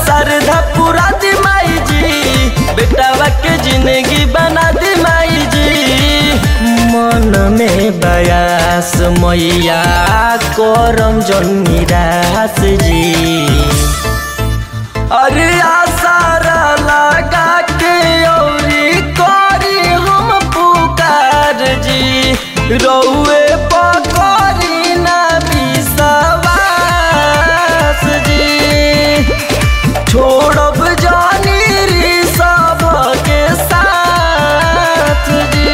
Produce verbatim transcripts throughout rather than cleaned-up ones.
श्रद्धा पूरा दी माई जी, बेटावा के जिंदगी बना दी माई जी। मन में बयास मैया करम जन निराश जी। अरे आसारा लगा के औरी करी हम पुकार जी, रउए पकड़ी ना विश्वास जी। छोड़ब जानी री सब के साथ जी।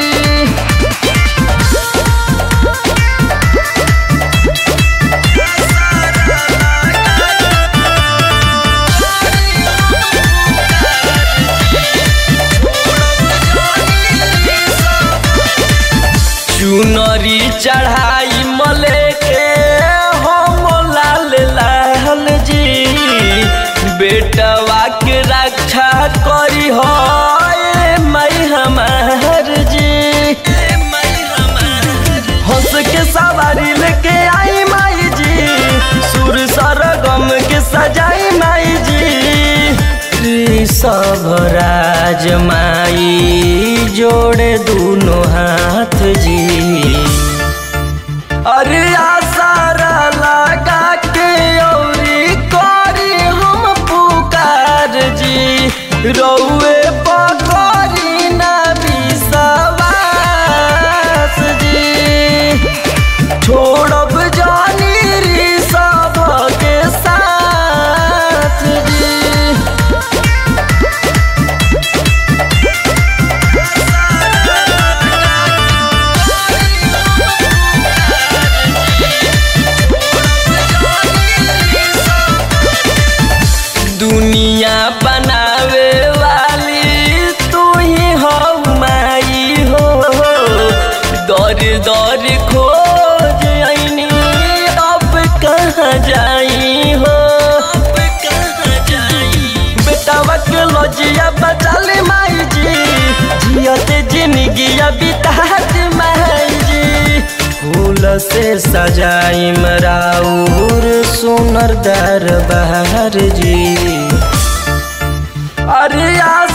चुनरी चढ़ाई मले के हम लाल लाल जी, बेटवा के रक्षा करी हो मई हमार जी। हंस के सवारी लेके आई माई जी, सुर सरगम के सजाई माई जी। सब राज माई जोड़े दोनों हाथ जी। अरे आसारा लगा के औरी करी हम पुकार जी, रउए पकड़ी ना विश्वास जी। छोड़ब जानी री सब के साथ जी। दुनिया बनावे वाली तू ही हो माई हो, दर दर खोज आईनी अब कहाँ जाई हो। बेटावा के लजिया बचाले माई जी, जियते जिंदगी बितात माई जी। फूल से सजाई मराउर सुनर दरबार जी। अरे